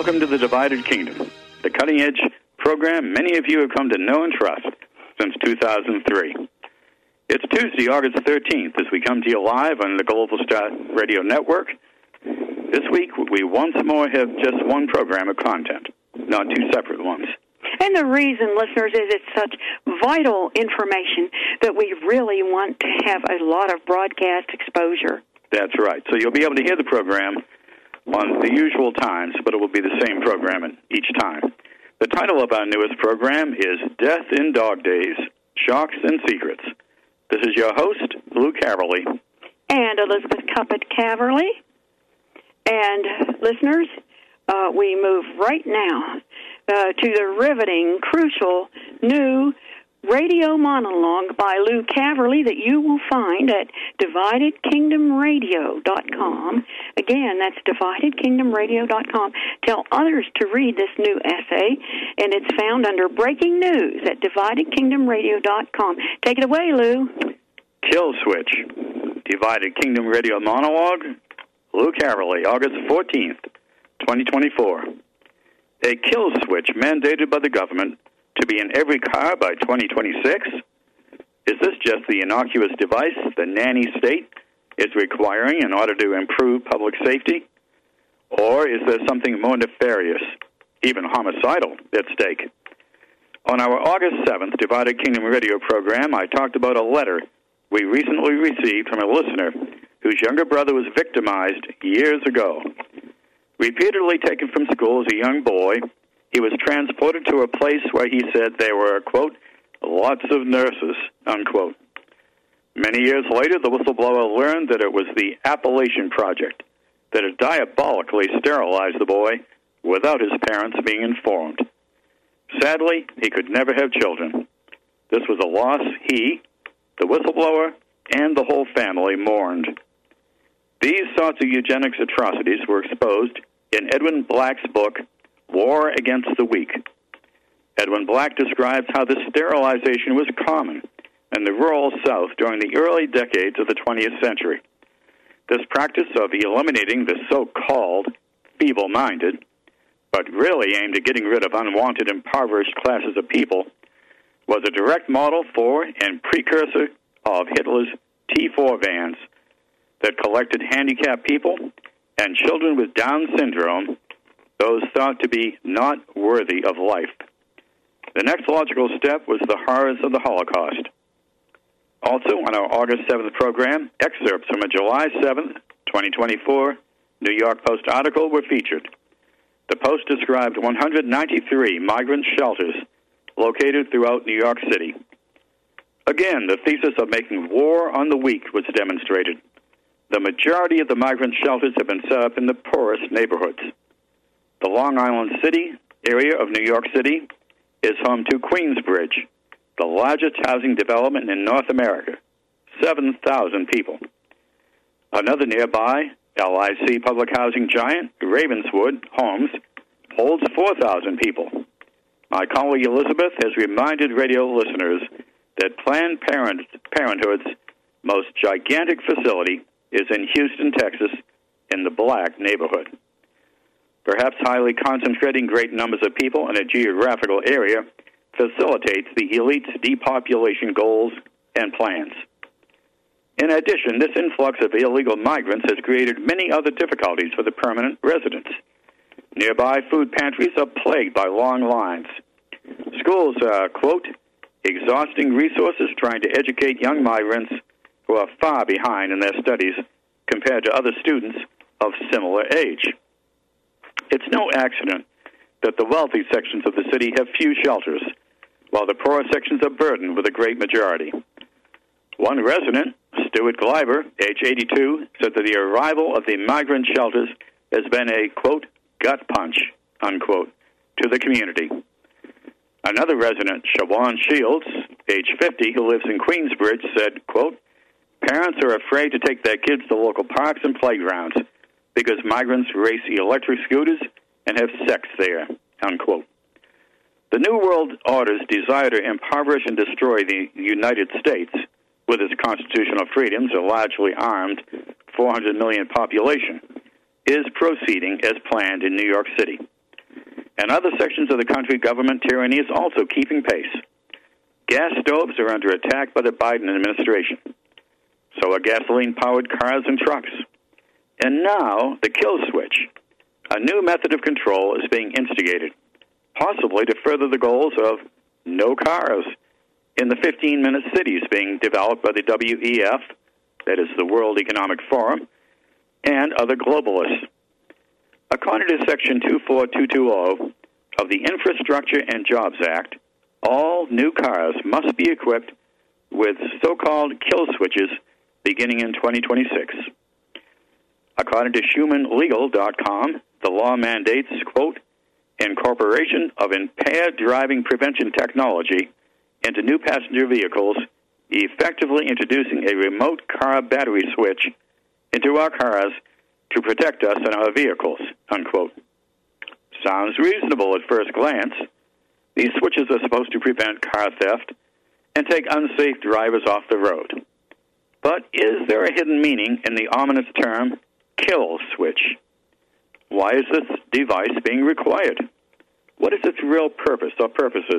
welcome to the Divided Kingdom, the cutting-edge program many of you have come to know and trust since 2003. It's Tuesday, August 13th, as we come to you live on the Global Star Radio Network. This week, we once more have just one program of content, not two separate ones. And the reason, listeners, is it's such vital information that we really want to have a lot of broadcast exposure. That's right. So you'll be able to hear the program on the usual times, but it will be the same program each time. The title of our newest program is Death in Dog Days, Shocks and Secrets. This is your host, Lou Caverly. And Elizabeth Cuppet-Caverly. And listeners, we move right now to the riveting, crucial, new radio monologue by Lou Caverly that you will find at DividedKingdomRadio.com. Again, that's DividedKingdomRadio.com. Tell others to read this new essay, and it's found under Breaking News at DividedKingdomRadio.com. Take it away, Lou. Kill Switch, Divided Kingdom Radio Monologue, Lou Caverly, August 14th, 2024. A kill switch mandated by the government to be in every car by 2026? Is this just the innocuous device the nanny state is requiring in order to improve public safety? Or is there something more nefarious, even homicidal, at stake? On our August 7th Divided Kingdom Radio program, I talked about a letter we recently received from a listener whose younger brother was victimized years ago. Repeatedly taken from school as a young boy, he was transported to a place where he said there were, quote, lots of nurses, unquote. Many years later, the whistleblower learned that it was the Appalachian Project that had diabolically sterilized the boy without his parents being informed. Sadly, he could never have children. This was a loss he, the whistleblower, and the whole family mourned. These sorts of eugenics atrocities were exposed in Edwin Black's book, War Against the Weak. Edwin Black describes how this sterilization was common in the rural South during the early decades of the 20th century. This practice of eliminating the so-called feeble-minded, but really aimed at getting rid of unwanted impoverished classes of people, was a direct model for and precursor of Hitler's T4 vans that collected handicapped people and children with Down syndrome, those thought to be not worthy of life. The next logical step was the horrors of the Holocaust. Also, on our August 7th program, excerpts from a July 7th, 2024, New York Post article were featured. The Post described 193 migrant shelters located throughout New York City. Again, the thesis of making war on the weak was demonstrated. The majority of the migrant shelters have been set up in the poorest neighborhoods. The Long Island City area of New York City is home to Queensbridge, the largest housing development in North America, 7,000 people. Another nearby, LIC public housing giant, Ravenswood Homes, holds 4,000 people. My colleague Elizabeth has reminded radio listeners that Planned Parenthood's most gigantic facility is in Houston, Texas, in the Black neighborhood. Perhaps highly concentrating great numbers of people in a geographical area facilitates the elite's depopulation goals and plans. In addition, this influx of illegal migrants has created many other difficulties for the permanent residents. Nearby food pantries are plagued by long lines. Schools are, quote, exhausting resources trying to educate young migrants who are far behind in their studies compared to other students of similar age. It's no accident that the wealthy sections of the city have few shelters, while the poorer sections are burdened with a great majority. One resident, Stuart Gleiber, age 82, said that the arrival of the migrant shelters has been a, quote, gut punch, unquote, to the community. Another resident, Siobhan Shields, age 50, who lives in Queensbridge, said, quote, parents are afraid to take their kids to local parks and playgrounds because migrants race electric scooters and have sex there, unquote. The New World Order's desire to impoverish and destroy the United States with its constitutional freedoms, a largely armed 400 million population, is proceeding as planned in New York City. and other sections of the country, government tyranny is also keeping pace. Gas stoves are under attack by the Biden administration. So are gasoline-powered cars and trucks. And now, the kill switch, a new method of control, is being instigated, possibly to further the goals of no cars in the 15-minute cities being developed by the WEF, that is the World Economic Forum, and other globalists. According to Section 24220 of the Infrastructure and Jobs Act, all new cars must be equipped with so-called kill switches beginning in 2026. According to HumanLegal.com, the law mandates, quote, incorporation of impaired driving prevention technology into new passenger vehicles, effectively introducing a remote car battery switch into our cars to protect us and our vehicles, unquote. Sounds reasonable at first glance. These switches are supposed to prevent car theft and take unsafe drivers off the road. But is there a hidden meaning in the ominous term kill switch? Why is this device being required? What is its real purpose or purposes?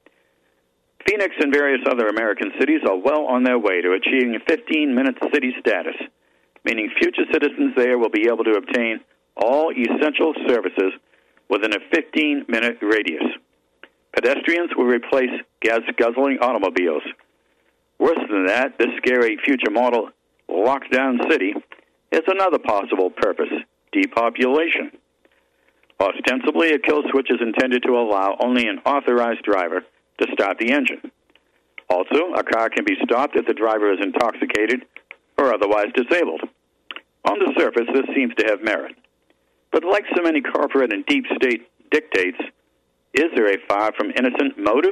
Phoenix and various other American cities are well on their way to achieving a 15-minute city status, meaning future citizens there will be able to obtain all essential services within a 15-minute radius. Pedestrians will replace gas-guzzling automobiles. Worse than that, this scary future model lockdown city has another possible purpose, depopulation. Ostensibly, a kill switch is intended to allow only an authorized driver to start the engine. Also, a car can be stopped if the driver is intoxicated or otherwise disabled. On the surface, this seems to have merit. But like so many corporate and deep state dictates, is there a far from innocent motive?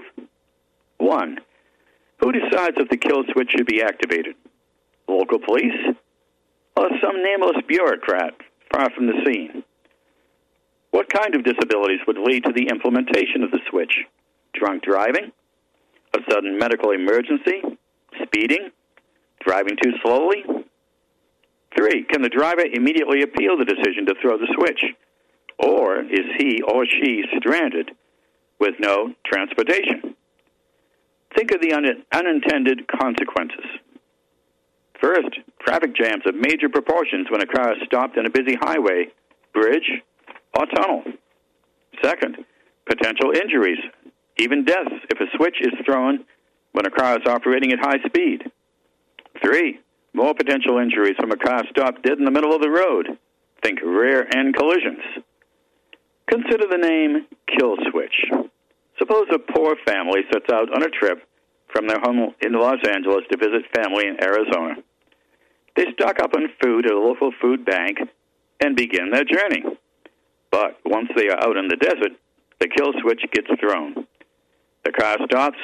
1. Who decides if the kill switch should be activated? Local police? Or some nameless bureaucrat far from the scene? What kind of disabilities would lead to the implementation of the switch? Drunk driving? A sudden medical emergency? Speeding? Driving too slowly? 3. Can the driver immediately appeal the decision to throw the switch? Or is he or she stranded with no transportation? Think of the unintended consequences. First, traffic jams of major proportions when a car is stopped in a busy highway, bridge, or tunnel. Second, potential injuries, even deaths if a switch is thrown when a car is operating at high speed. 3, more potential injuries from a car stopped dead in the middle of the road. Think rear end collisions. Consider the name kill switch. Suppose a poor family sets out on a trip from their home in Los Angeles to visit family in Arizona. They stock up on food at a local food bank and begin their journey. But once they are out in the desert, the kill switch gets thrown. The car stops.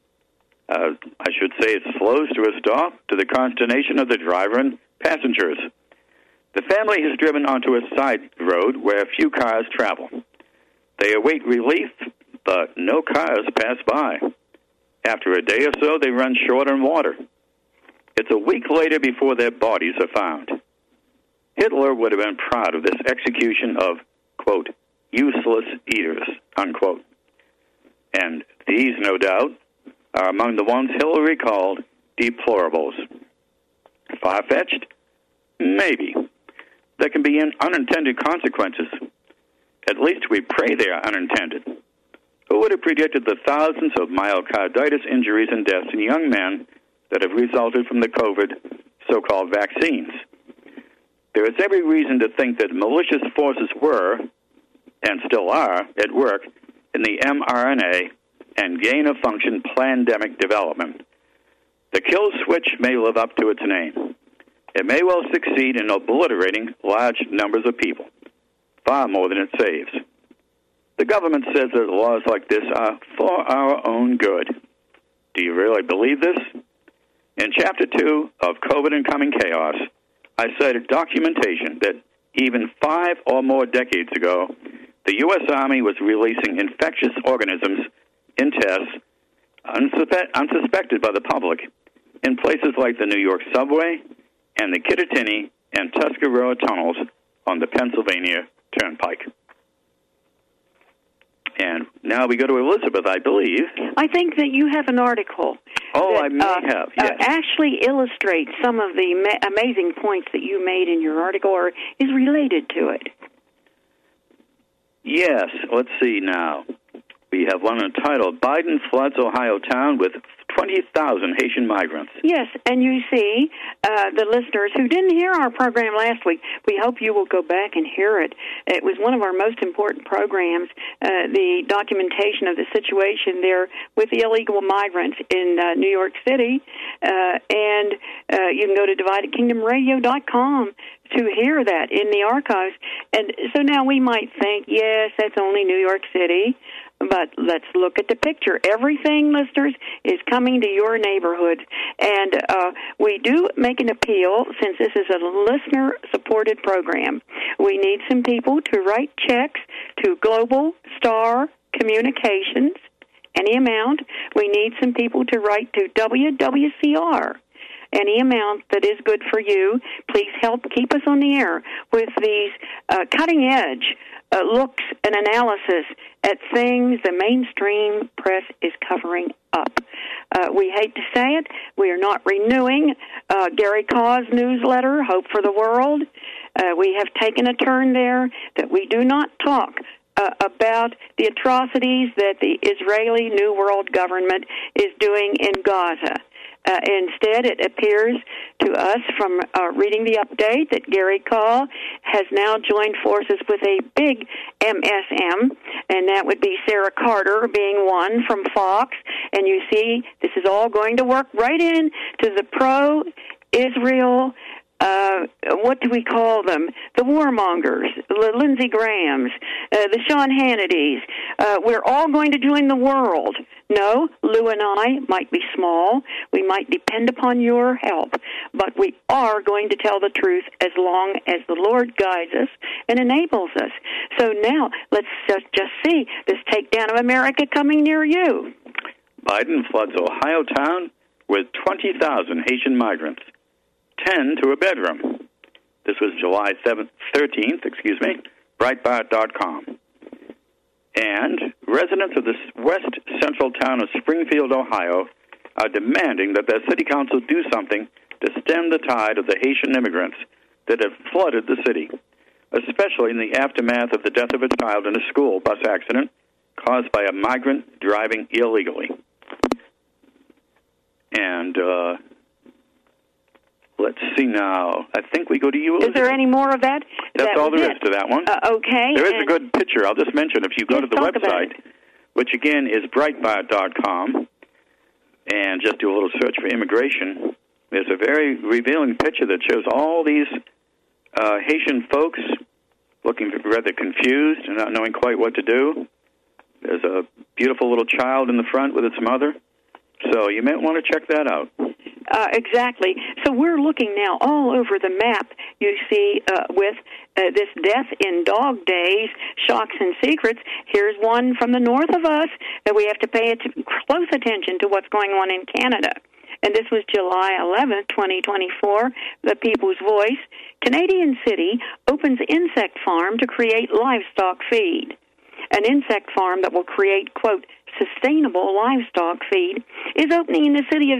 It slows to a stop to the consternation of the driver and passengers. The family has driven onto a side road where few cars travel. They await relief, but no cars pass by. After a day or so, they run short on water. It's a week later before their bodies are found. Hitler would have been proud of this execution of, quote, useless eaters, unquote. And these, no doubt, are among the ones Hillary called deplorables. Far-fetched? Maybe. There can be unintended consequences. At least we pray they are unintended. Who would have predicted the thousands of myocarditis injuries and deaths in young men that have resulted from the COVID so-called vaccines? There is every reason to think that malicious forces were, and still are, at work in the mRNA and gain-of-function plandemic development. The kill switch may live up to its name. It may well succeed in obliterating large numbers of people, far more than it saves. The government says that laws like this are for our own good. Do you really believe this? In Chapter 2 of COVID and Coming Chaos, I cited documentation that even 5 or more decades ago, the U.S. Army was releasing infectious organisms in tests unsuspected by the public in places like the New York subway and the Kittatinny and Tuscarora tunnels on the Pennsylvania Turnpike. And now we go to Elizabeth, I believe. I think that you have an article. Oh, that, I may have, yes. Actually illustrates some of the amazing points that you made in your article, or is related to it. Yes, let's see now. We have one entitled, Biden Floods Ohio Town with 20,000 Haitian Migrants. Yes, and you see, the listeners who didn't hear our program last week, we hope you will go back and hear it. It was one of our most important programs, the documentation of the situation there with the illegal migrants in New York City. And you can go to DividedKingdomRadio.com to hear that in the archives. And so now we might think, yes, that's only New York City. But let's look at the picture. Everything, listeners, is coming to your neighborhood. And we do make an appeal, since this is a listener-supported program. We need some people to write checks to Global Star Communications, any amount. We need some people to write to WWCR. Any amount that is good for you. Please help keep us on the air with these cutting-edge looks and analysis at things the mainstream press is covering up. We hate to say it, we are not renewing Gary Kaw's newsletter, Hope for the World. We have taken a turn there that we do not talk about the atrocities that the Israeli New World Government is doing in Gaza. Instead, it appears to us from reading the update that Gary Kaw has now joined forces with a big MSM, and that would be Sarah Carter being one from Fox. And you see, this is all going to work right in to the pro-Israel what do we call them? The warmongers, the Lindsey Grahams, the Sean Hannitys. We're all going to join the world. No, Lou and I might be small. We might depend upon your help. But we are going to tell the truth as long as the Lord guides us and enables us. So now, let's just see this takedown of America coming near you. Biden floods Ohio town with 20,000 Haitian migrants. 10 to a bedroom. This was July 13th, Breitbart.com. And residents of the west central town of Springfield, Ohio, are demanding that their city council do something to stem the tide of the Haitian immigrants that have flooded the city, especially in the aftermath of the death of a child in a school bus accident caused by a migrant driving illegally. And, let's see now. I think we go to you, Elizabeth. Is there any more of that? That's all there is to that one. Okay. There is a good picture. I'll just mention, if you go to the website, which again is Breitbart.com, and just do a little search for immigration, there's a very revealing picture that shows all these Haitian folks looking rather confused and not knowing quite what to do. There's a beautiful little child in the front with its mother. So you may want to check that out. Exactly. So we're looking now all over the map, you see, with this death in dog days, shocks and secrets. Here's one from the north of us that we have to pay close attention to what's going on in Canada. And this was July 11th, 2024, the People's Voice. Canadian city opens insect farm to create livestock feed. An insect farm that will create, quote, sustainable livestock feed is opening in the city of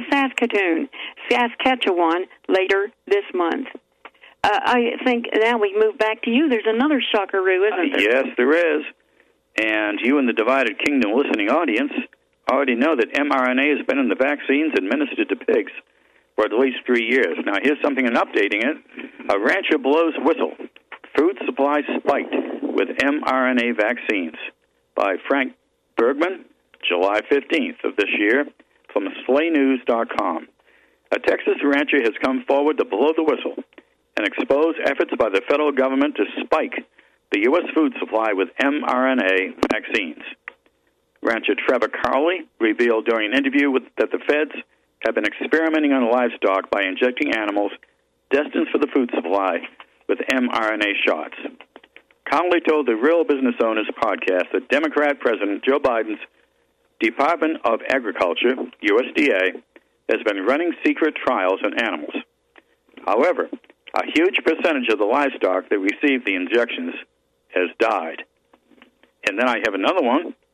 Saskatchewan later this month. I think now we move back to you. There's another shockaroo, isn't there? Yes, there is. And you in the Divided Kingdom listening audience already know that mRNA has been in the vaccines administered to pigs for at least 3 years. Now, here's something in updating it. A rancher blows whistle. Food supply spiked with mRNA vaccines by Frank Bergman, July 15th of this year, from SlayNews.com. A Texas rancher has come forward to blow the whistle and expose efforts by the federal government to spike the U.S. food supply with mRNA vaccines. Rancher Trevor Carley revealed during an interview that the feds have been experimenting on livestock by injecting animals destined for the food supply with mRNA shots. Carley told the Real Business Owners podcast that Democrat President Joe Biden's Department of Agriculture, USDA, has been running secret trials on animals. However, a huge percentage of the livestock that received the injections has died. And then I have another one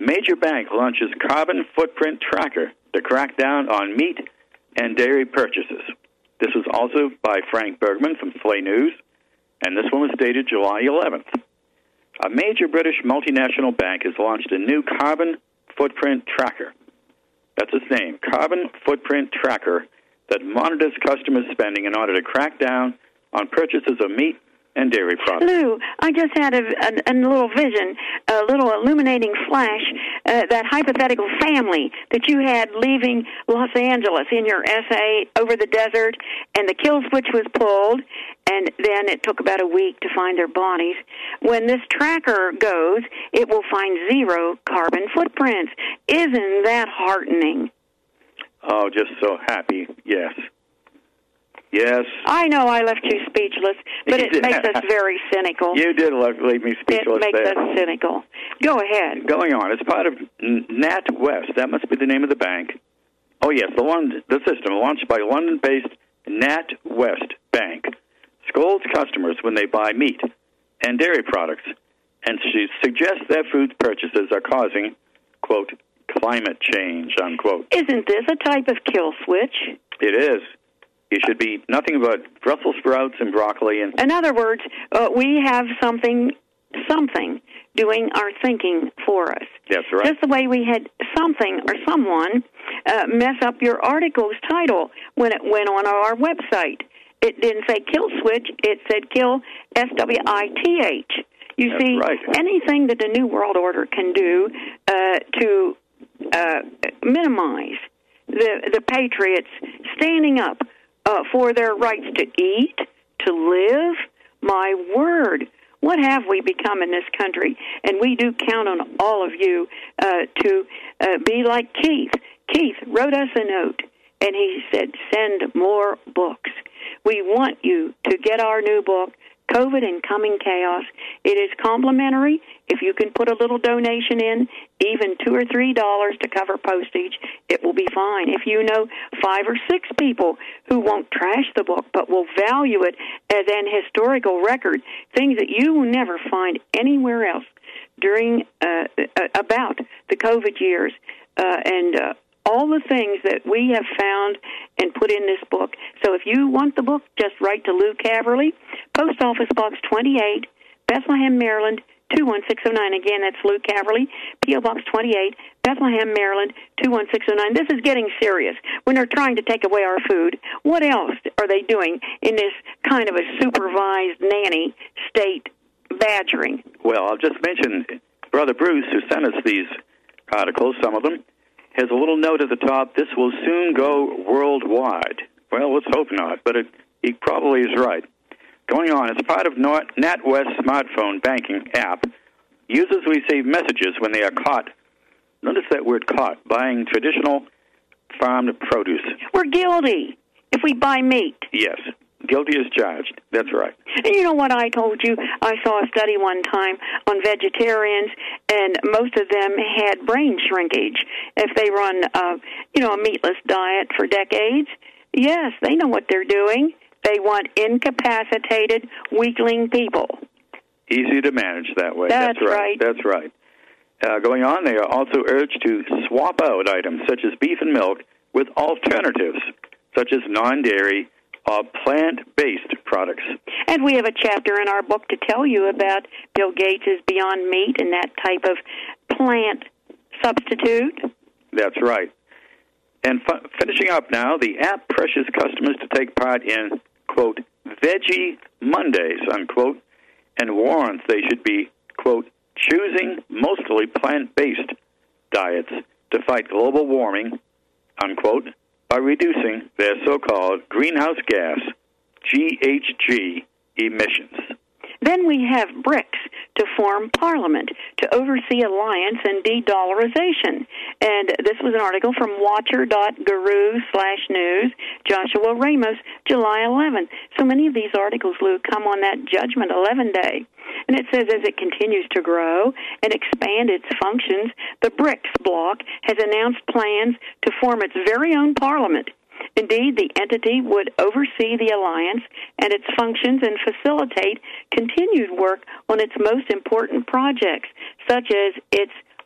Major bank launches carbon footprint tracker to crack down on meat and dairy purchases. This was also by Frank Bergman from Slay News, and this one was dated July 11th. A major British multinational bank has launched a new carbon footprint tracker. That's its name, Carbon Footprint Tracker, that monitors customers' spending in order to crack down on purchases of meat and dairy products. Lou, I just had a little vision, a little illuminating flash, that hypothetical family that you had leaving Los Angeles in your essay over the desert, and the kill switch was pulled, and then it took about a week to find their bodies. When this tracker goes, it will find 0 carbon footprints. Isn't that heartening? Oh, just so happy, yes. Yes. I know I left you speechless, but it makes us very cynical. You did leave me speechless. It makes us cynical. Go ahead. Going on, it's part of NatWest. That must be the name of the bank. Oh, yes, the system launched by London-based NatWest Bank scolds customers when they buy meat and dairy products, and she suggests their food purchases are causing, quote, climate change, unquote. Isn't this a type of kill switch? It is. You should be nothing but Brussels sprouts and broccoli. And in other words, we have something doing our thinking for us. That's right. Just the way we had something or someone mess up your article's title when it went on our website. It didn't say kill switch. It said kill SWITH. You That's see, right. Anything that the New World Order can do to minimize the patriots standing up for their rights to eat, to live. My word, what have we become in this country? And we do count on all of you to be like Keith. Keith wrote us a note, and he said, send more books. We want you to get our new book, COVID and Coming Chaos. It is complimentary. If you can put a little donation in, even $2 or $3 to cover postage, it will be fine. If you know 5 or 6 people who won't trash the book but will value it as an historical record, things that you will never find anywhere else during about the COVID years, and all the things that we have found and put in this book. So if you want the book, just write to Lou Caverly, Post Office Box 28, Bethlehem, Maryland, 21609. Again, that's Lou Caverly, P.O. Box 28, Bethlehem, Maryland, 21609. This is getting serious. When they're trying to take away our food, what else are they doing in this kind of a supervised nanny state badgering? Well, I'll just mention Brother Bruce, who sent us these articles, some of them, has a little note at the top, this will soon go worldwide. Well, let's hope not, but he probably is right. Going on, as part of NatWest smartphone banking app, users receive messages when they are caught, notice that word caught, buying traditional farmed produce. We're guilty if we buy meat. Yes, guilty as charged. That's right. And you know what I told you? I saw a study one time on vegetarians, and most of them had brain shrinkage. If they run, a meatless diet for decades, yes, they know what they're doing. They want incapacitated, weakling people. Easy to manage that way. That's right. That's right. Going on, they are also urged to swap out items such as beef and milk with alternatives, such as non-dairy or plant-based products. And we have a chapter in our book to tell you about Bill Gates' Beyond Meat and that type of plant substitute. That's right. And finishing up now, the app pressures customers to take part in, quote, Veggie Mondays, unquote, and warns they should be, quote, choosing mostly plant-based diets to fight global warming, unquote, by reducing their so-called greenhouse gas, GHG, emissions. Then we have BRICS to form Parliament to oversee alliance and de-dollarization. And this was an article from watcher.guru/news, Joshua Ramos, July 11th. So many of these articles, Lou, come on that Judgment 11 day. And it says as it continues to grow and expand its functions, the BRICS bloc has announced plans to form its very own parliament. Indeed, the entity would oversee the alliance and its functions and facilitate continued work on its most important projects, such as its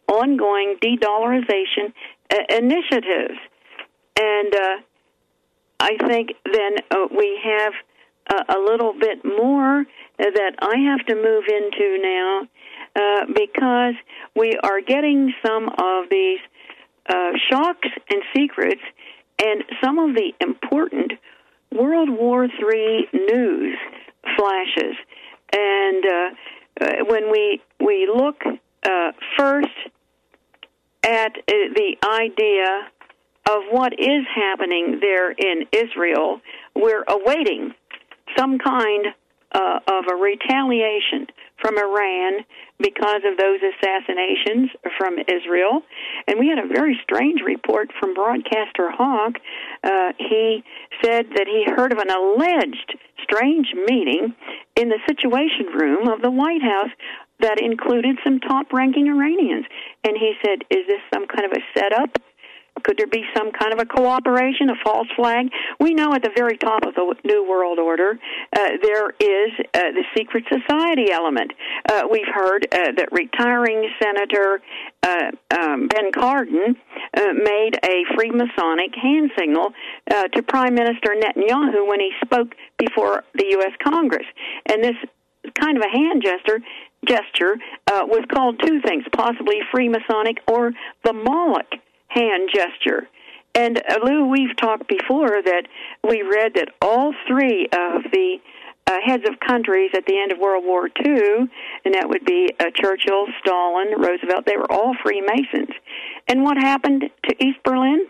ongoing de-dollarization initiatives. And I think then we have a little bit more that I have to move into now because we are getting some of these shocks and secrets and some of the important World War III news flashes. And when we look first at the idea of what is happening there in Israel, we're awaiting some kind of a retaliation from Iran because of those assassinations from Israel. And we had a very strange report from broadcaster Hawk. He said that he heard of an alleged strange meeting in the Situation Room of the White House that included some top-ranking Iranians. And he said, is this some kind of a setup? Could there be some kind of a cooperation, a false flag? We know at the very top of the New World Order there is the secret society element. We've heard that retiring Senator Ben Cardin made a Freemasonic hand signal to Prime Minister Netanyahu when he spoke before the U.S. Congress. And this kind of a hand gesture was called two things, possibly Freemasonic or the Moloch hand gesture. And Lou, we've talked before that we read that all three of the heads of countries at the end of World War II, and that would be Churchill, Stalin, Roosevelt, they were all Freemasons. And what happened to East Berlin?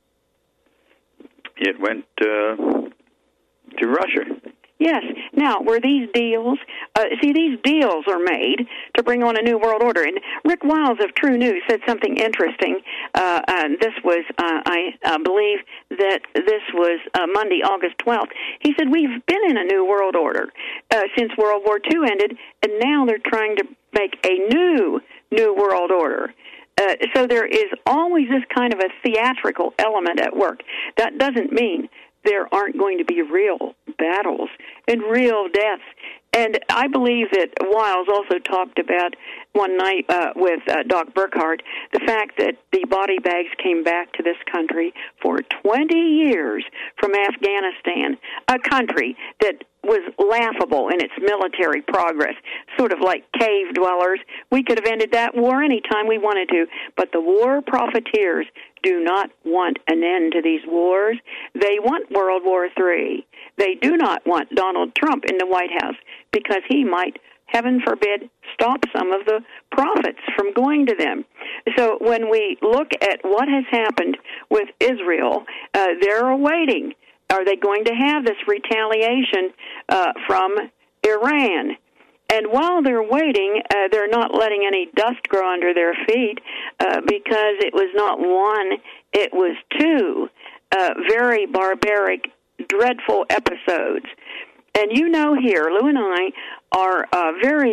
It went to Russia. Yes. Now, were these deals, these deals are made to bring on a new world order. And Rick Wiles of True News said something interesting. This was, I believe that this was Monday, August 12th. He said, we've been in a new world order since World War II ended, and now they're trying to make a new world order. So there is always this kind of a theatrical element at work. That doesn't mean there aren't going to be real battles and real deaths. And I believe that Wiles also talked about one night with Doc Burkhart the fact that the body bags came back to this country for 20 years from Afghanistan, a country that was laughable in its military progress, sort of like cave dwellers. We could have ended that war any time we wanted to, but the war profiteers do not want an end to these wars. They want World War III. They do not want Donald Trump in the White House because he might, heaven forbid, stop some of the profits from going to them. So when we look at what has happened with Israel, they're awaiting. Are they going to have this retaliation from Iran? And while they're waiting, they're not letting any dust grow under their feet because it was not one, it was two very barbaric, dreadful episodes. And you know here, Lou and I are very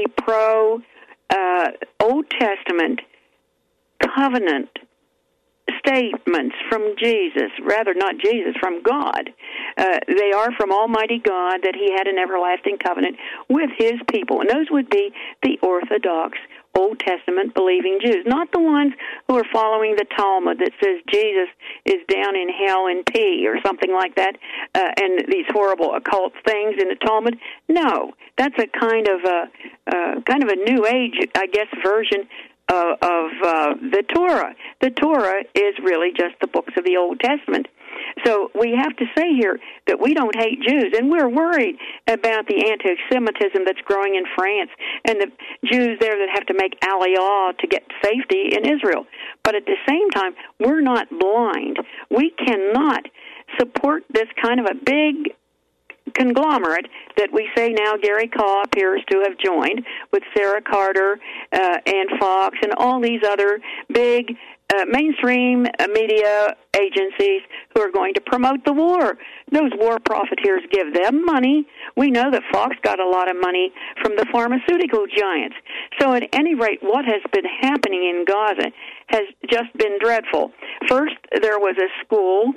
pro-Old Testament covenant statements from Jesus, rather not Jesus, from God. They are from Almighty God that he had an everlasting covenant with his people. And those would be the Orthodox Old Testament believing Jews, not the ones who are following the Talmud that says Jesus is down in hell in P or something like that, and these horrible occult things in the Talmud. No, that's a kind of a New Age, I guess, version of the Torah. The Torah is really just the books of the Old Testament. So we have to say here that we don't hate Jews, and we're worried about the anti-Semitism that's growing in France and the Jews there that have to make aliyah to get safety in Israel. But at the same time, we're not blind. We cannot support this kind of a big conglomerate that we say now Gary Kaw appears to have joined with Sarah Carter and Fox and all these other big mainstream media agencies who are going to promote the war. Those war profiteers give them money. We know that Fox got a lot of money from the pharmaceutical giants. So at any rate, what has been happening in Gaza has just been dreadful. First, there was a school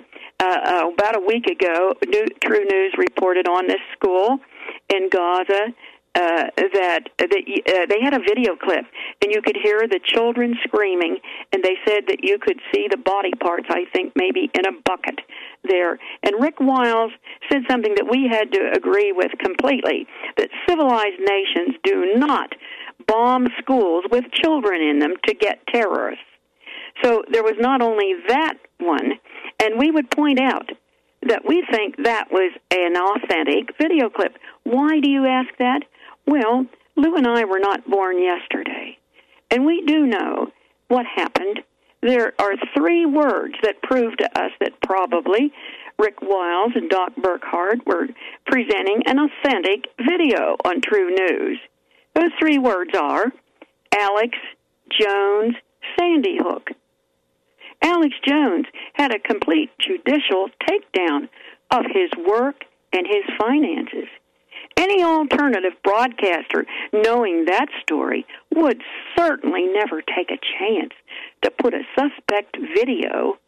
about a week ago. True News reported on this school in Gaza that they had a video clip, and you could hear the children screaming, and they said that you could see the body parts, I think, maybe in a bucket there. And Rick Wiles said something that we had to agree with completely, that civilized nations do not bomb schools with children in them to get terrorists. So there was not only that one, and we would point out that we think that was an authentic video clip. Why do you ask that? Well, Lou and I were not born yesterday, and we do know what happened. There are 3 words that prove to us that probably Rick Wiles and Doc Burkhart were presenting an authentic video on True News. Those 3 words are Alex Jones, Sandy Hook. Alex Jones had a complete judicial takedown of his work and his finances. Any alternative broadcaster, knowing that story, would certainly never take a chance to put a suspect video,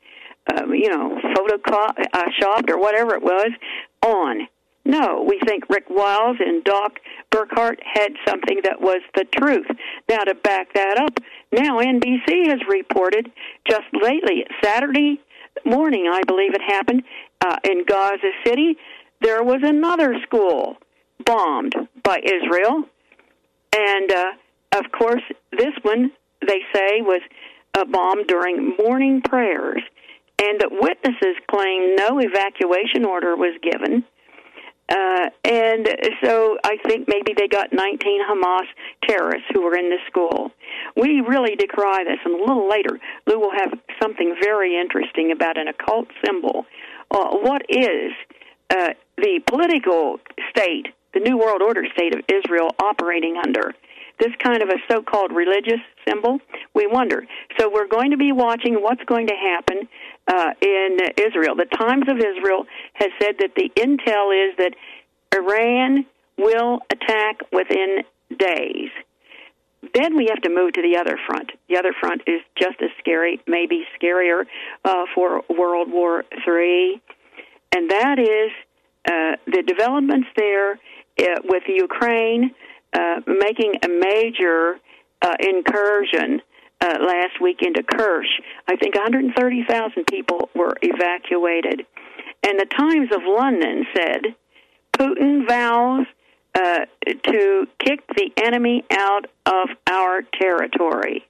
photoshopped or whatever it was, on. No, we think Rick Wiles and Doc Burkhart had something that was the truth. Now, to back that up, now NBC has reported just lately, Saturday morning, I believe it happened, in Gaza City, there was another school bombed by Israel. And, of course, this one, they say, was bombed during morning prayers. And the witnesses claim no evacuation order was given. And so I think maybe they got 19 Hamas terrorists who were in this school. We really decry this, and a little later, Lou will have something very interesting about an occult symbol. What is the political state, the New World Order state of Israel operating under? This kind of a so-called religious symbol? We wonder. So we're going to be watching what's going to happen in Israel. The Times of Israel has said that the intel is that Iran will attack within days. Then we have to move to the other front. The other front is just as scary, maybe scarier for World War III, and that is the developments there with Ukraine making a major incursion last week into Kerch. I think 130,000 people were evacuated. And the Times of London said, Putin vows to kick the enemy out of our territory.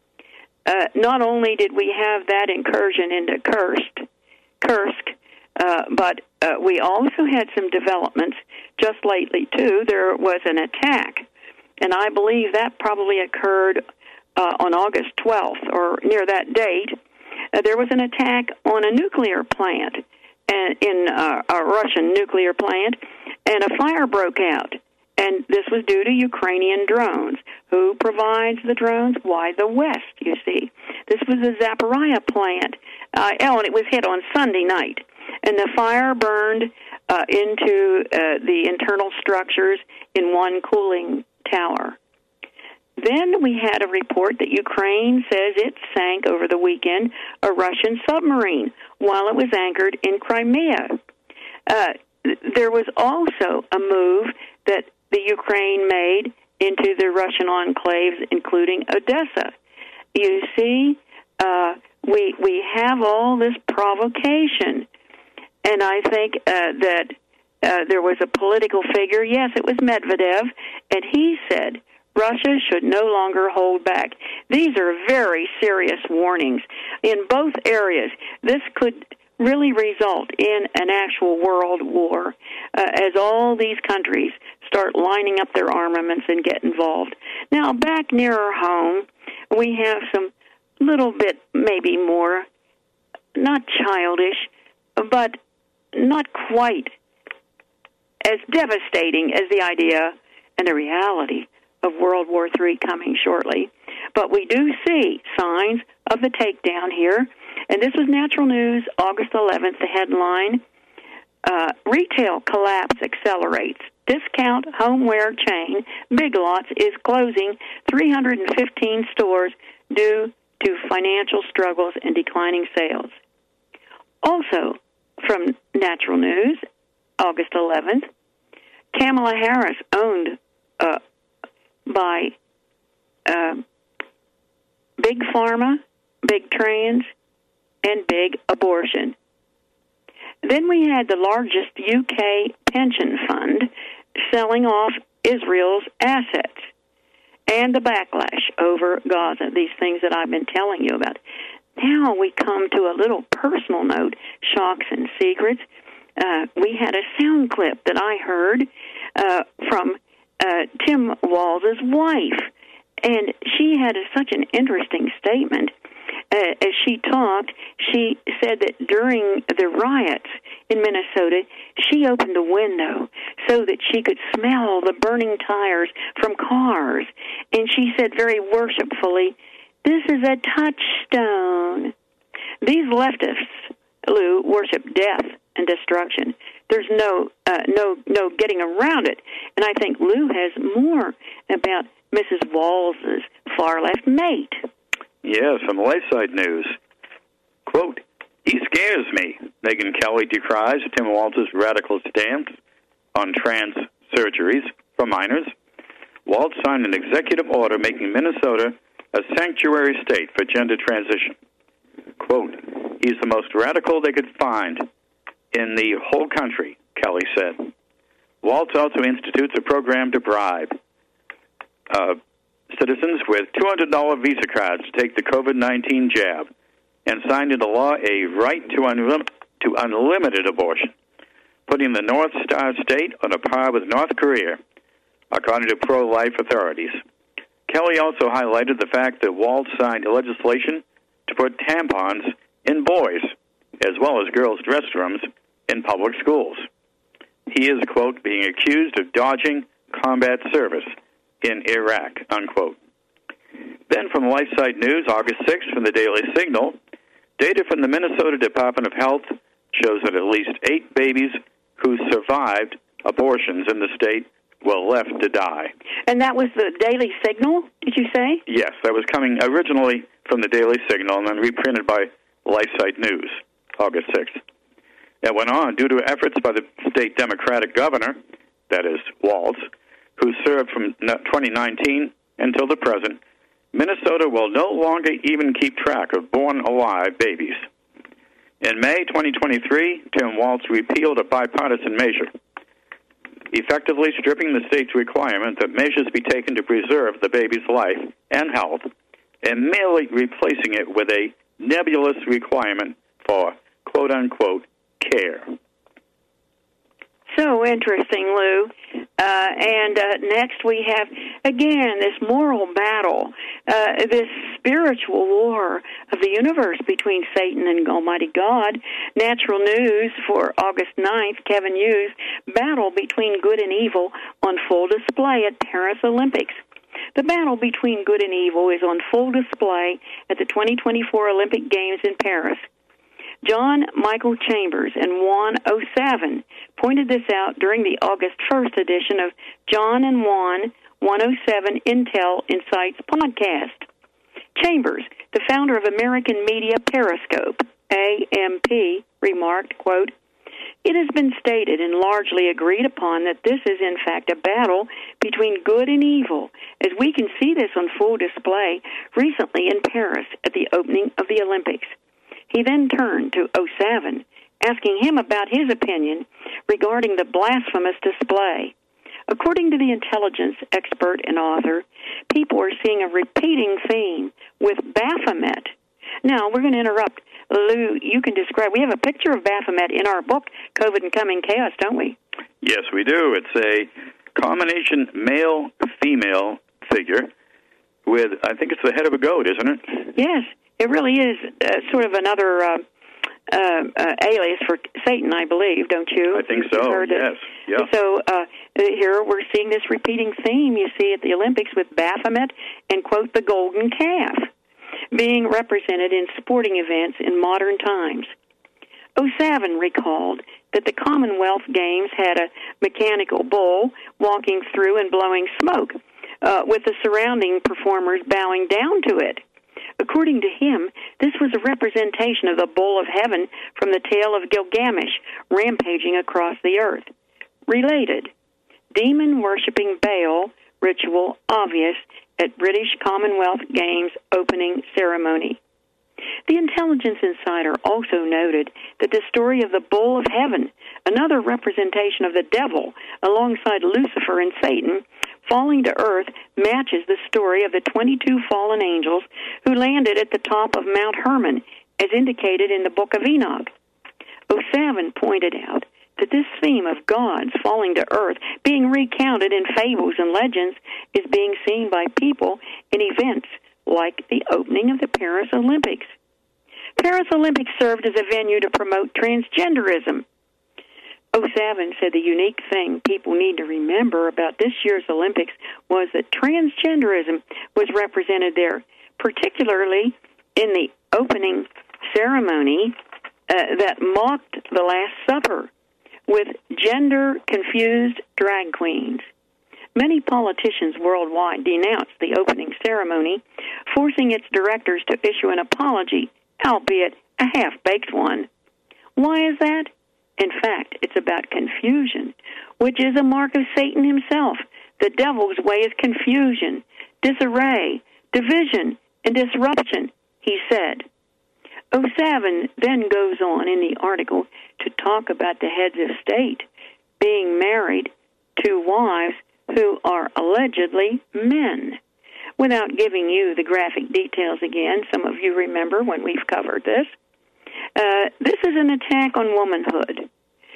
Not only did we have that incursion into Kursk, but we also had some developments just lately, too. There was an attack, and I believe that probably occurred on August 12th or near that date. There was an attack on a nuclear plant, in a Russian nuclear plant, and a fire broke out. And this was due to Ukrainian drones. Who provides the drones? Why, the West, you see. This was the Zaporizhzhia plant. And it was hit on Sunday night. And the fire burned into the internal structures in one cooling tower. Then we had a report that Ukraine says it sank over the weekend a Russian submarine while it was anchored in Crimea. There was also a move that the Ukraine made into the Russian enclaves, including Odessa. You see, we have all this provocation. And I think that there was a political figure, yes, it was Medvedev, and he said Russia should no longer hold back. These are very serious warnings. In both areas, this could really result in an actual world war as all these countries start lining up their armaments and get involved. Now, back nearer home, we have some little bit maybe more, not childish, but not quite as devastating as the idea and the reality of World War III coming shortly. But we do see signs of the takedown here. And this was Natural News, August 11th, the headline, Retail Collapse Accelerates. Discount homeware chain Big Lots is closing 315 stores due to financial struggles and declining sales. Also, from Natural News, August 11th, Kamala Harris owned by big pharma, big trans, and big abortion. Then we had the largest UK pension fund selling off Israel's assets and the backlash over Gaza, these things that I've been telling you about. Now we come to a little personal note, shocks and secrets. We had a sound clip that I heard from Tim Walz's wife, and she had such an interesting statement. As she talked, she said that during the riots in Minnesota, she opened a window so that she could smell the burning tires from cars. And she said very worshipfully, "This is a touchstone." These leftists, Lou, worship death and destruction. There's no getting around it. And I think Lou has more about Mrs. Walz's far-left mate. Yes, from LifeSite News. Quote, "He scares me," Megyn Kelly decries Tim Walz's radical stance on trans surgeries for minors. Walz signed an executive order making Minnesota a sanctuary state for gender transition. Quote, "He's the most radical they could find in the whole country," Kelly said. Walz also institutes a program to bribe citizens with $200 Visa cards to take the COVID-19 jab, and signed into law a right to unlimited abortion, putting the North Star state on a par with North Korea, according to pro-life authorities. Kelly also highlighted the fact that Walz signed legislation to put tampons in boys, as well as girls' restrooms in public schools. He is, quote, "being accused of dodging combat service in Iraq," unquote. Then from LifeSite News, August 6th, from the Daily Signal, data from the Minnesota Department of Health shows that at least 8 babies who survived abortions in the state were left to die. And that was the Daily Signal, did you say? Yes, that was coming originally from the Daily Signal and then reprinted by LifeSite News, August 6th. It went on, due to efforts by the state Democratic governor, that is, Walz, who served from 2019 until the present, Minnesota will no longer even keep track of born-alive babies. In May 2023, Tim Walz repealed a bipartisan measure, effectively stripping the state's requirement that measures be taken to preserve the baby's life and health, and merely replacing it with a nebulous requirement for, quote-unquote, care. So interesting, Lou. And next we have, again, this moral battle, this spiritual war of the universe between Satan and Almighty God. Natural News for August 9th, Kevin Hughes, battle between good and evil on full display at Paris Olympics. The battle between good and evil is on full display at the 2024 Olympic Games in Paris. John Michael Chambers and Juan O'Savin pointed this out during the August 1st edition of John and Juan 107 Intel Insights podcast. Chambers, the founder of American media Periscope, AMP, remarked, quote, "It has been stated and largely agreed upon that this is in fact a battle between good and evil, as we can see this on full display recently in Paris at the opening of the Olympics." He then turned to O'Savin, asking him about his opinion regarding the blasphemous display. According to the intelligence expert and author, people are seeing a repeating theme with Baphomet. Now, we're going to interrupt. Lou, you can describe. We have a picture of Baphomet in our book, COVID and Coming Chaos, don't we? Yes, we do. It's a combination male-female figure with, I think it's the head of a goat, isn't it? Yes. It really is sort of another alias for Satan, I believe, don't you? I think so, yes. Yeah. So here we're seeing this repeating theme you see at the Olympics with Baphomet and, quote, the golden calf being represented in sporting events in modern times. O'Savin recalled that the Commonwealth Games had a mechanical bull walking through and blowing smoke, with the surrounding performers bowing down to it. According to him, this was a representation of the bull of heaven from the tale of Gilgamesh rampaging across the earth. Related, demon-worshipping Baal ritual obvious at British Commonwealth Games opening ceremony. The Intelligence Insider also noted that the story of the Bull of Heaven, another representation of the devil alongside Lucifer and Satan, falling to earth, matches the story of the 22 fallen angels who landed at the top of Mount Hermon, as indicated in the Book of Enoch. O'Savin pointed out that this theme of gods falling to earth, being recounted in fables and legends, is being seen by people in events like the opening of the Paris Olympics. Paris Olympics served as a venue to promote transgenderism. O'Savin said the unique thing people need to remember about this year's Olympics was that transgenderism was represented there, particularly in the opening ceremony that mocked the Last Supper with gender-confused drag queens. Many politicians worldwide denounced the opening ceremony, forcing its directors to issue an apology, albeit a half-baked one. Why is that? In fact, it's about confusion, which is a mark of Satan himself. The devil's way is confusion, disarray, division, and disruption, he said. O'Savin then goes on in the article to talk about the heads of state being married to wives who are allegedly men. Without giving you the graphic details again, some of you remember when we've covered this. This is an attack on womanhood.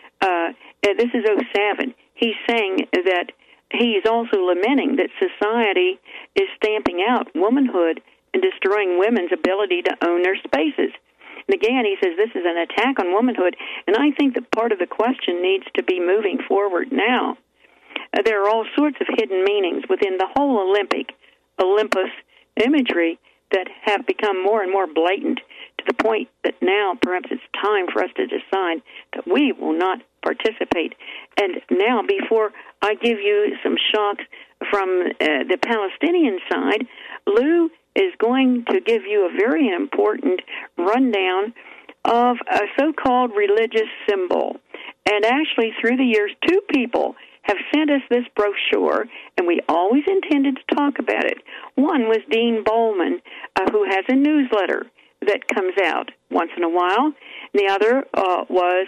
This is O'Savin. He's saying that he's also lamenting that society is stamping out womanhood and destroying women's ability to own their spaces. And again, he says this is an attack on womanhood, and I think that part of the question needs to be moving forward now. There are all sorts of hidden meanings within the whole Olympus imagery that have become more and more blatant to the point that now perhaps it's time for us to decide that we will not participate. And now, before I give you some shocks from the Palestinian side, Lou is going to give you a very important rundown of a so-called religious symbol. And actually, through the years, two people have sent us this brochure, and we always intended to talk about it. One was Dean Bowman, who has a newsletter that comes out once in a while. The other was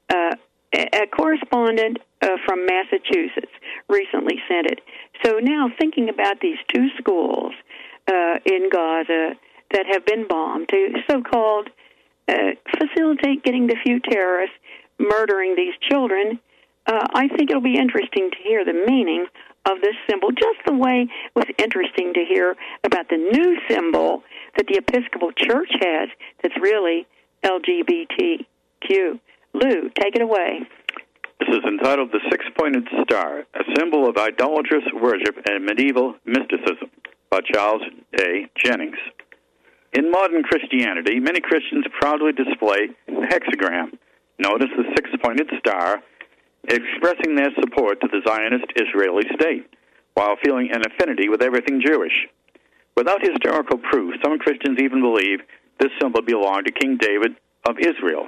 a correspondent from Massachusetts, recently sent it. So now thinking about these two schools in Gaza that have been bombed to so-called facilitate getting the few terrorists murdering these children, I think it'll be interesting to hear the meaning of this symbol, just the way it was interesting to hear about the new symbol that the Episcopal Church has that's really LGBTQ. Lou, take it away. This is entitled The Six-Pointed Star, a symbol of idolatrous worship and medieval mysticism, by Charles A. Jennings. In modern Christianity, many Christians proudly display the hexagram. Notice the six-pointed star, expressing their support to the Zionist Israeli state, while feeling an affinity with everything Jewish. Without historical proof, some Christians even believe this symbol belonged to King David of Israel.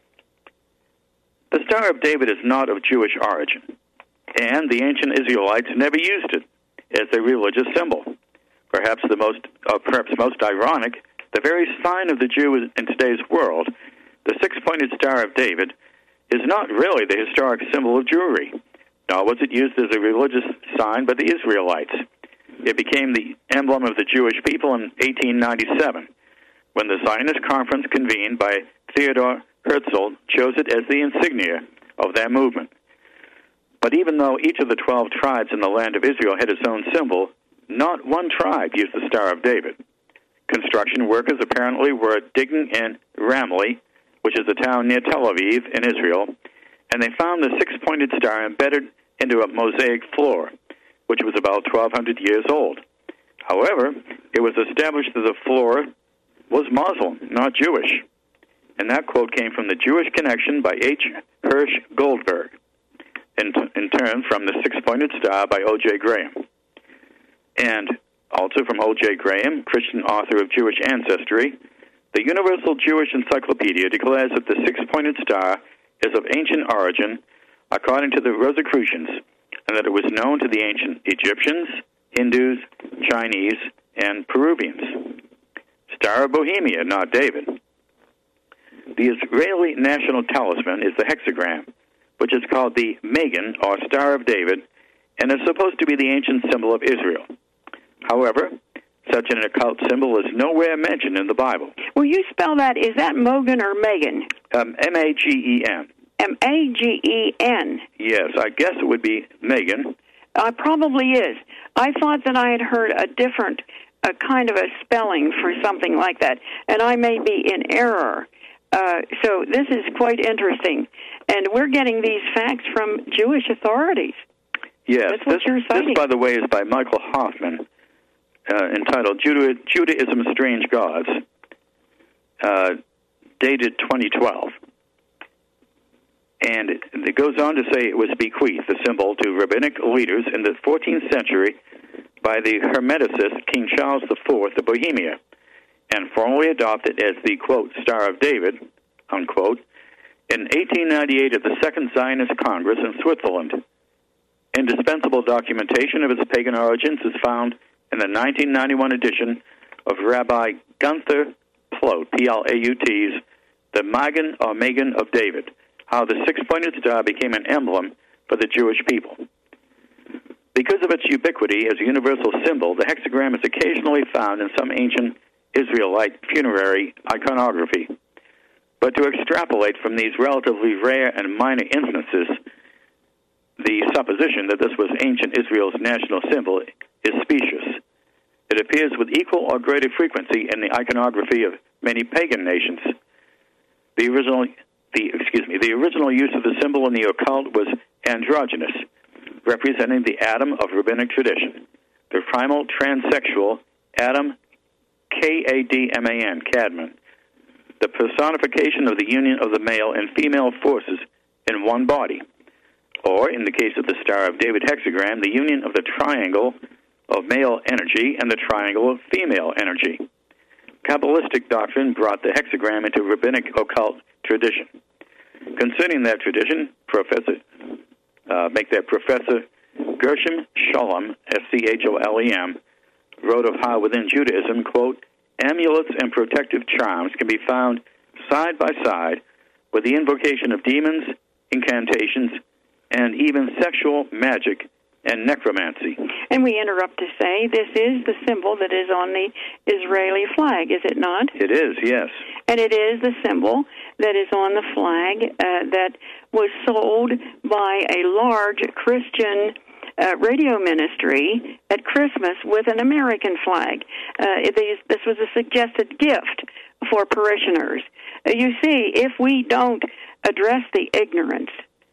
The Star of David is not of Jewish origin, and the ancient Israelites never used it as a religious symbol. Perhaps most ironic, the very sign of the Jew in today's world, the six-pointed Star of David, is not really the historic symbol of Jewry, nor was it used as a religious sign by the Israelites. It became the emblem of the Jewish people in 1897, when the Zionist conference convened by Theodor Herzl chose it as the insignia of their movement. But even though each of the 12 tribes in the land of Israel had its own symbol, not one tribe used the Star of David. Construction workers apparently were digging in Ramleh, which is a town near Tel Aviv in Israel, and they found the six-pointed star embedded into a mosaic floor, which was about 1,200 years old. However, it was established that the floor was Muslim, not Jewish. And that quote came from the Jewish Connection by H. Hirsch Goldberg, in turn from the six-pointed star by O.J. Graham. And also from O.J. Graham, Christian author of Jewish ancestry, the Universal Jewish Encyclopedia declares that the six-pointed star is of ancient origin according to the Rosicrucians, and that it was known to the ancient Egyptians, Hindus, Chinese, and Peruvians. Star of Bohemia, not David. The Israeli national talisman is the hexagram, which is called the Magen, or Star of David, and is supposed to be the ancient symbol of Israel. However, such an occult symbol is nowhere mentioned in the Bible. Will you spell that? Is that Mogen or Megan? M-A-G-E-N. M-A-G-E-N. Yes, I guess it would be Megan. Probably is. I thought that I had heard a different kind of a spelling for something like that, and I may be in error. So this is quite interesting. And we're getting these facts from Jewish authorities. Yes. That's what you're citing. This, by the way, is by Michael Hoffman, entitled Judaism's Strange Gods, dated 2012. And it goes on to say it was bequeathed, the symbol, to rabbinic leaders in the 14th century by the Hermeticist King Charles IV of Bohemia, and formally adopted as the, quote, Star of David, unquote, in 1898 at the Second Zionist Congress in Switzerland. Indispensable documentation of its pagan origins is found in the 1991 edition of Rabbi Gunther Plaut, P-L-A-U-T's The Magen or Magen of David, how the six-pointed star became an emblem for the Jewish people. Because of its ubiquity as a universal symbol, the hexagram is occasionally found in some ancient Israelite funerary iconography. But to extrapolate from these relatively rare and minor instances, the supposition that this was ancient Israel's national symbol is specious. It appears with equal or greater frequency in the iconography of many pagan nations. The original use of the symbol in the occult was androgynous, representing the Adam of rabbinic tradition, the primal transsexual Adam, K-A-D-M-A-N, Cadman, the personification of the union of the male and female forces in one body, or, in the case of the Star of David hexagram, the union of the triangle of male energy and the triangle of female energy. Kabbalistic doctrine brought the hexagram into rabbinic occult tradition. Concerning that tradition, Professor Gershom Scholem, S-C-H-O-L-E-M, wrote of how within Judaism, quote, amulets and protective charms can be found side by side with the invocation of demons, incantations, and even sexual magic and necromancy. And we interrupt to say this is the symbol that is on the Israeli flag, is it not? It is, yes. And it is the symbol that is on the flag that was sold by a large Christian radio ministry at Christmas with an American flag. This was a suggested gift for parishioners. You see, if we don't address the ignorance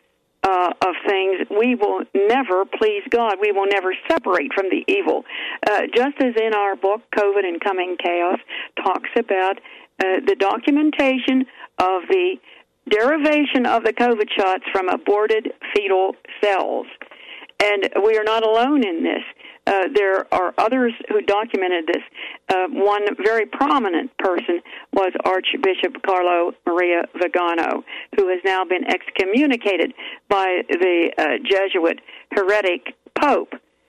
of things, we will never please God. We will never separate from the evil. Just as in our book, COVID and Coming Chaos, talks about the documentation of the derivation of the COVID shots from aborted fetal cells. And we are not alone in this. There are others who documented this. One very prominent person was Archbishop Carlo Maria Vigano, who has now been excommunicated by the Jesuit heretic Pope.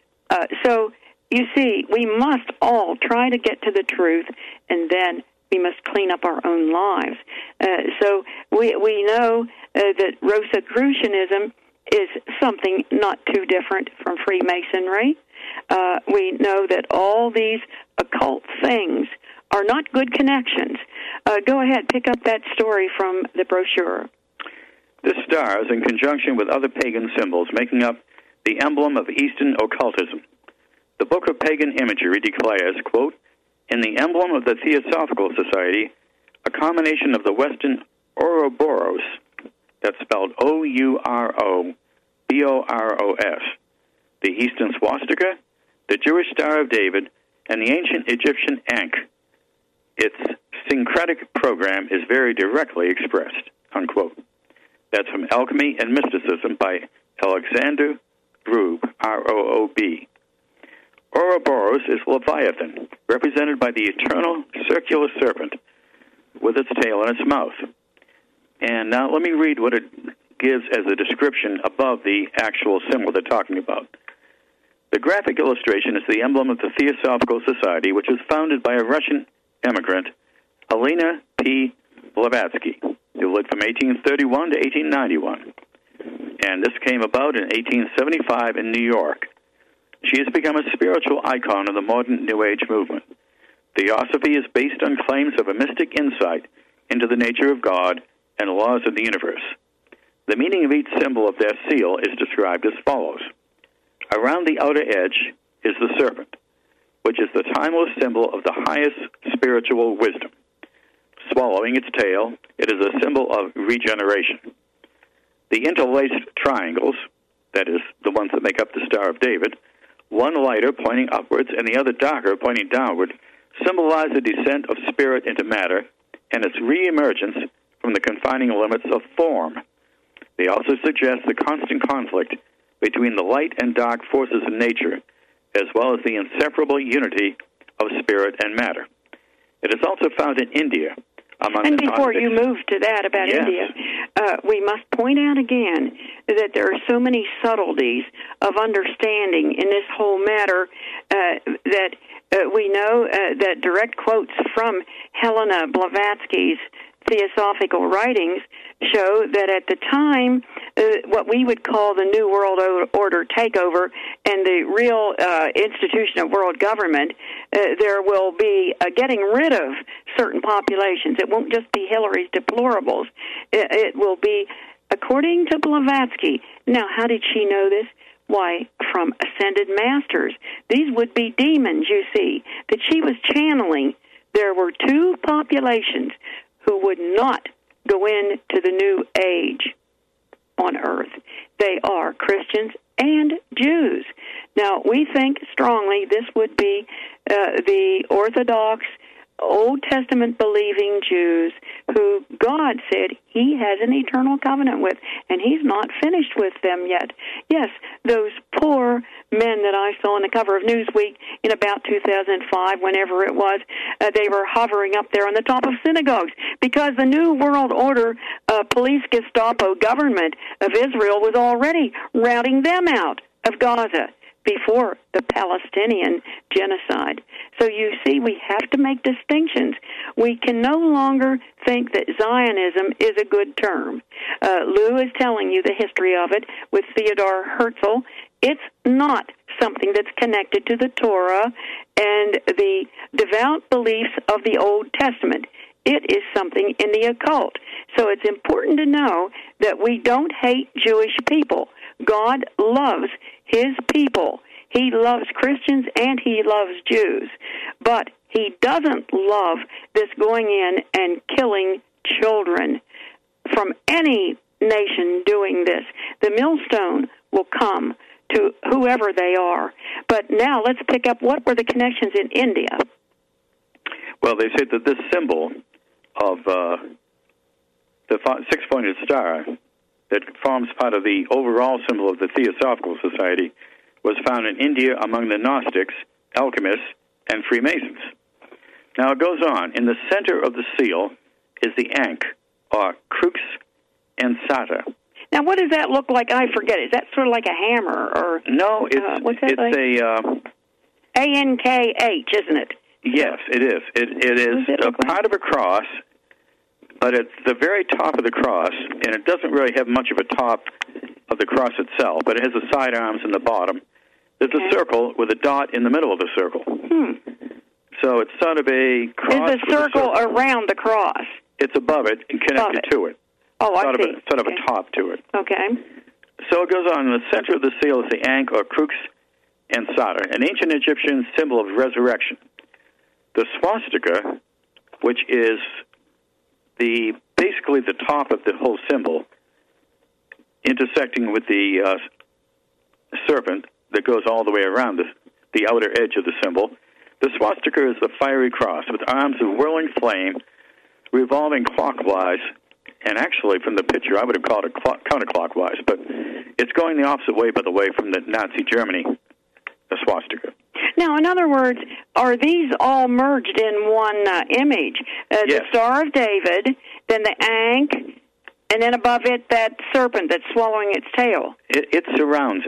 So, you see, we must all try to get to the truth, and then we must clean up our own lives. So we know that Rosicrucianism is something not too different from Freemasonry. We know that all these occult things are not good connections. Go ahead, pick up that story from the brochure. The stars, in conjunction with other pagan symbols, making up the emblem of Eastern occultism. The Book of Pagan Imagery declares, quote, in the emblem of the Theosophical Society, a combination of the Western Ouroboros, that's spelled O-U-R-O-B-O-R-O-S, the Eastern swastika, the Jewish Star of David, and the ancient Egyptian Ankh. Its syncretic program is very directly expressed, unquote. That's from Alchemy and Mysticism by Alexander Roob, R-O-O-B. Ouroboros is Leviathan, represented by the eternal circular serpent with its tail in its mouth. And now let me read what it gives as a description above the actual symbol they're talking about. The graphic illustration is the emblem of the Theosophical Society, which was founded by a Russian immigrant, Alina P. Blavatsky, who lived from 1831 to 1891. And this came about in 1875 in New York. She has become a spiritual icon of the modern New Age movement. Theosophy is based on claims of a mystic insight into the nature of God and laws of the universe. The meaning of each symbol of their seal is described as follows. Around the outer edge is the serpent, which is the timeless symbol of the highest spiritual wisdom. Swallowing its tail, it is a symbol of regeneration. The interlaced triangles, that is, the ones that make up the Star of David, one lighter pointing upwards and the other darker pointing downward, symbolize the descent of spirit into matter and its reemergence from the confining limits of form. They also suggest the constant conflict between the light and dark forces of nature, as well as the inseparable unity of spirit and matter. It is also found in India. And before you move to that about India, we must point out again that there are so many subtleties of understanding in this whole matter that we know that direct quotes from Helena Blavatsky's Theosophical writings show that at the time, what we would call the New World Order takeover and the real institution of world government, there will be getting rid of certain populations. It won't just be Hillary's deplorables. It will be, according to Blavatsky. Now, how did she know this? Why, from ascended masters. These would be demons, you see, that she was channeling. There were two populations who would not go into the new age on earth. They are Christians and Jews. Now, we think strongly this would be the Orthodox, Old Testament believing Jews who God said he has an eternal covenant with, and he's not finished with them yet. Yes, those poor men that I saw on the cover of Newsweek in about 2005, whenever it was, they were hovering up there on the top of synagogues because the New World Order police Gestapo government of Israel was already routing them out of Gaza before the Palestinian genocide. So you see, we have to make distinctions. We can no longer think that Zionism is a good term. Lou is telling you the history of it with Theodore Herzl. It's not something that's connected to the Torah and the devout beliefs of the Old Testament. It is something in the occult. So it's important to know that we don't hate Jewish people. God loves his people. He loves Christians and he loves Jews. But he doesn't love this going in and killing children from any nation doing this. The millstone will come to whoever they are. But now let's pick up what were the connections in India. Well, they said that this symbol of the six-pointed star that forms part of the overall symbol of the Theosophical Society was found in India among the Gnostics, alchemists, and Freemasons. Now it goes on. In the center of the seal is the Ankh, or Crux Ansata. Now, what does that look like? I forget. Is that sort of like a hammer? Or no, it's what's that like? ANKH, isn't it? Yes, it is. It is a part of a cross, but it's the very top of the cross, and it doesn't really have much of a top of the cross itself, but it has the side arms and the bottom. There's a circle with a dot in the middle of the circle. So it's sort of a cross. Is a circle around the cross? It's above it and connected to it. Oh, I see. Sort of a top to it. Okay. So it goes on. In the center of the seal is the Ankh, or Crux Ansata, an ancient Egyptian symbol of resurrection. The swastika, which is basically the top of the whole symbol, intersecting with the serpent that goes all the way around the outer edge of the symbol. The swastika is the fiery cross with arms of whirling flame revolving clockwise, and actually from the picture I would have called it counterclockwise, but it's going the opposite way, by the way, from the Nazi Germany, the swastika. Now, in other words, are these all merged in one image? Yes. The Star of David, then the Ankh, and then above it that serpent that's swallowing its tail. It surrounds it.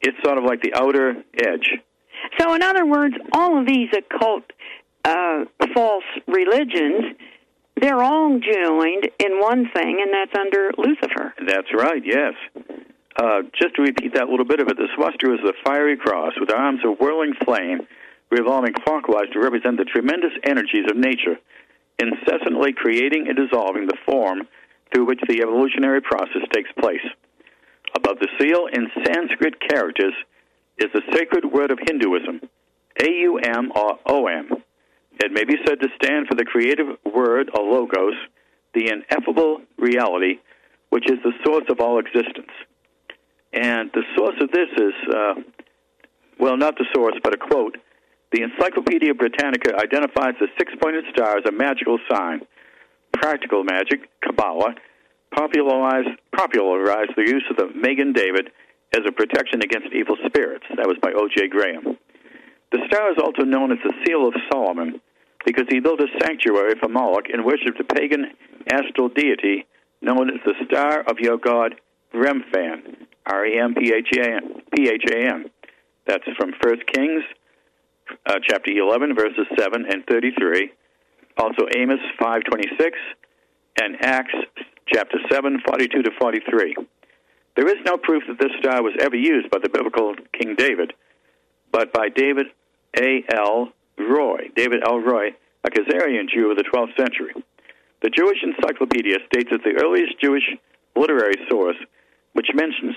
It's sort of like the outer edge. So, in other words, all of these occult false religions, they're all joined in one thing, and that's under Lucifer. That's right, yes. Just to repeat that little bit of it, the swastika is a fiery cross with arms of whirling flame revolving clockwise to represent the tremendous energies of nature, incessantly creating and dissolving the form through which the evolutionary process takes place. Above the seal, in Sanskrit characters, is the sacred word of Hinduism, Aum or Om. It may be said to stand for the creative word or logos, the ineffable reality, which is the source of all existence. And the source of this is, not the source, but a quote. The Encyclopedia Britannica identifies the six-pointed star as a magical sign. Practical magic, Kabbalah, popularized the use of the Magen David as a protection against evil spirits. That was by O.J. Graham. The star is also known as the Seal of Solomon because he built a sanctuary for Moloch and worshipped a pagan astral deity known as the Star of your god Remphan, R-E-M-P-H-A-N. That's from 1 Kings, chapter 11, verses 7 and 33. Also Amos 5:26 and Acts chapter 7, 42 to 43. There is no proof that this star was ever used by the biblical King David, but by David L. Roy, a Khazarian Jew of the 12th century. The Jewish Encyclopedia states that the earliest Jewish literary source, which mentions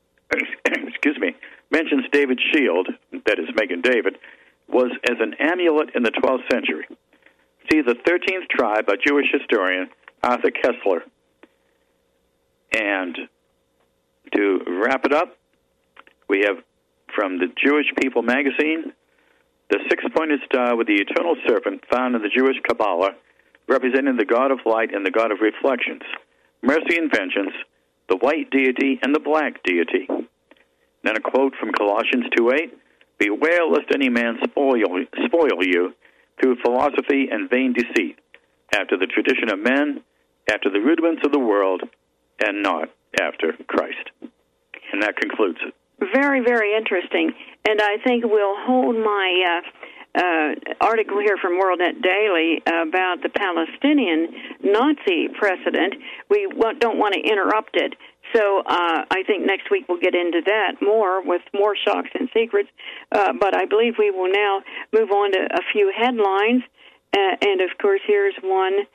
David's shield, that is Magen David, was as an amulet in the 12th century. See the 13th tribe by Jewish historian Arthur Kessler. And to wrap it up, we have from the Jewish People magazine, the six-pointed star with the eternal serpent found in the Jewish Kabbalah, representing the God of light and the God of reflections, mercy and vengeance, the white deity and the black deity. Then a quote from Colossians 2:8, beware lest any man spoil you through philosophy and vain deceit, after the tradition of men, after the rudiments of the world, and not after Christ. And that concludes it. Very, very interesting. And I think we'll hold my article here from WorldNet Daily about the Palestinian Nazi precedent. We don't want to interrupt it. So I think next week we'll get into that more with more shocks and secrets. But I believe we will now move on to a few headlines. And, of course, here's one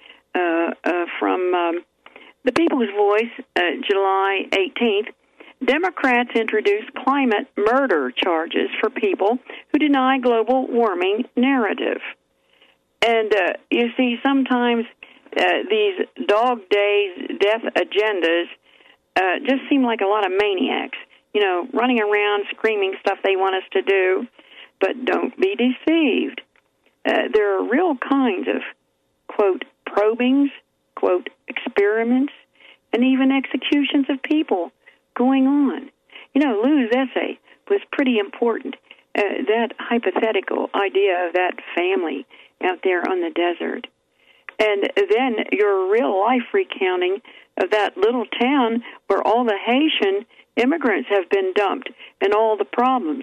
from the People's Voice, July 18th. Democrats introduce climate murder charges for people who deny global warming narrative. And you see, sometimes these dog days death agendas just seem like a lot of maniacs, running around screaming stuff they want us to do. But don't be deceived. There are real kinds of, quote, probings, quote, experiments, and even executions of people going on. Lou's essay was pretty important. That hypothetical idea of that family out there on the desert. And then your real-life recounting of that little town where all the Haitian immigrants have been dumped and all the problems.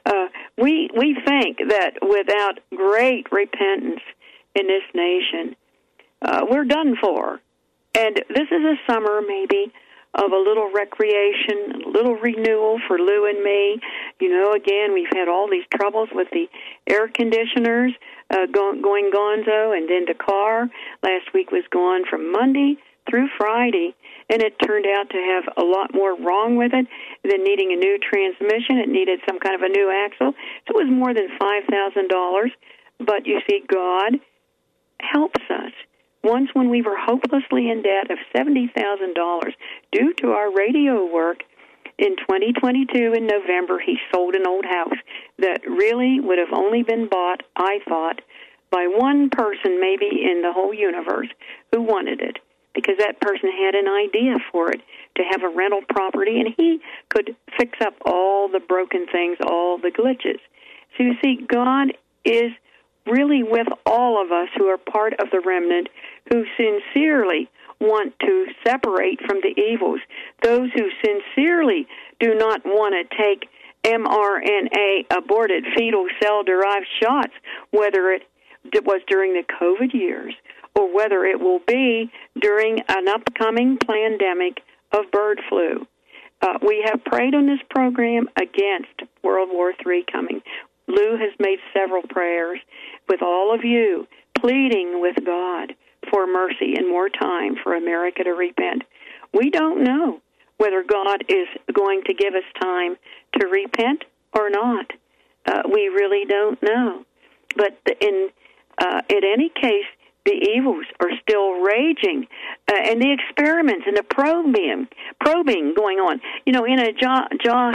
We think that without great repentance in this nation, we're done for. And this is a summer, maybe, of a little recreation, a little renewal for Lou and me. Again, we've had all these troubles with the air conditioners going gonzo and then the car. Last week was gone from Monday through Friday, and it turned out to have a lot more wrong with it than needing a new transmission. It needed some kind of a new axle. So it was more than $5,000. But you see, God helps us. Once when we were hopelessly in debt of $70,000 due to our radio work, in 2022 in November, he sold an old house that really would have only been bought, I thought, by one person maybe in the whole universe who wanted it, because that person had an idea for it, to have a rental property, and he could fix up all the broken things, all the glitches. So you see, God is really with all of us who are part of the remnant, who sincerely want to separate from the evils, those who sincerely do not want to take mRNA aborted fetal cell-derived shots, whether it was during the COVID years or whether it will be during an upcoming pandemic of bird flu. We have prayed on this program against World War III coming. Lou has made several prayers with all of you, pleading with God for mercy and more time for America to repent. We don't know whether God is going to give us time to repent or not. We really don't know. But in any case, the evils are still raging, and the experiments and the probing going on. You know, in a Jack,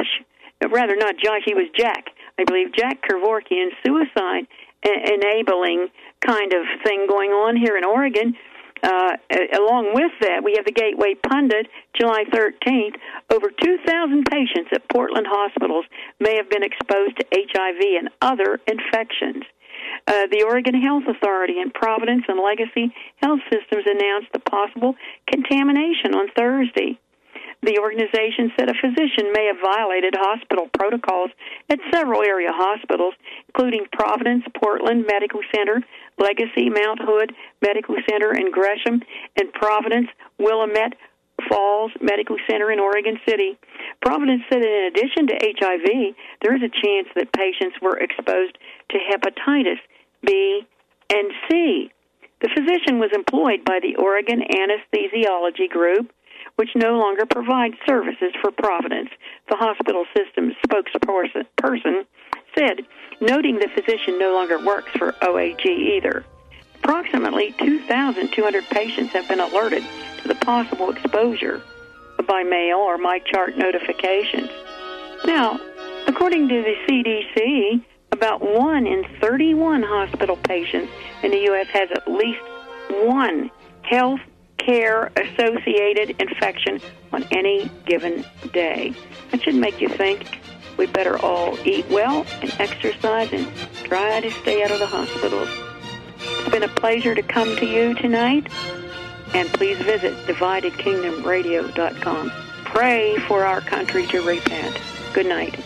he was Jack, I believe, Jack Kevorkian suicide enabling kind of thing going on here in Oregon. Along with that, we have the Gateway Pundit, July 13th. Over 2,000 patients at Portland hospitals may have been exposed to HIV and other infections. The Oregon Health Authority and Providence and Legacy Health Systems announced the possible contamination on Thursday. The organization said a physician may have violated hospital protocols at several area hospitals, including Providence, Portland Medical Center, Legacy, Mount Hood Medical Center in Gresham, and Providence, Willamette Falls Medical Center in Oregon City. Providence said in addition to HIV, there is a chance that patients were exposed to hepatitis B and C. The physician was employed by the Oregon Anesthesiology Group, which no longer provides services for Providence. The hospital system's spokesperson said, noting the physician no longer works for OAG either. Approximately 2,200 patients have been alerted to the possible exposure by mail or MyChart notifications. Now, according to the CDC, about 1 in 31 hospital patients in the U.S. has at least one health care-associated infection on any given day. That should make you think we better all eat well and exercise and try to stay out of the hospitals. It's been a pleasure to come to you tonight, and please visit DividedKingdomRadio.com. Pray for our country to repent. Good night.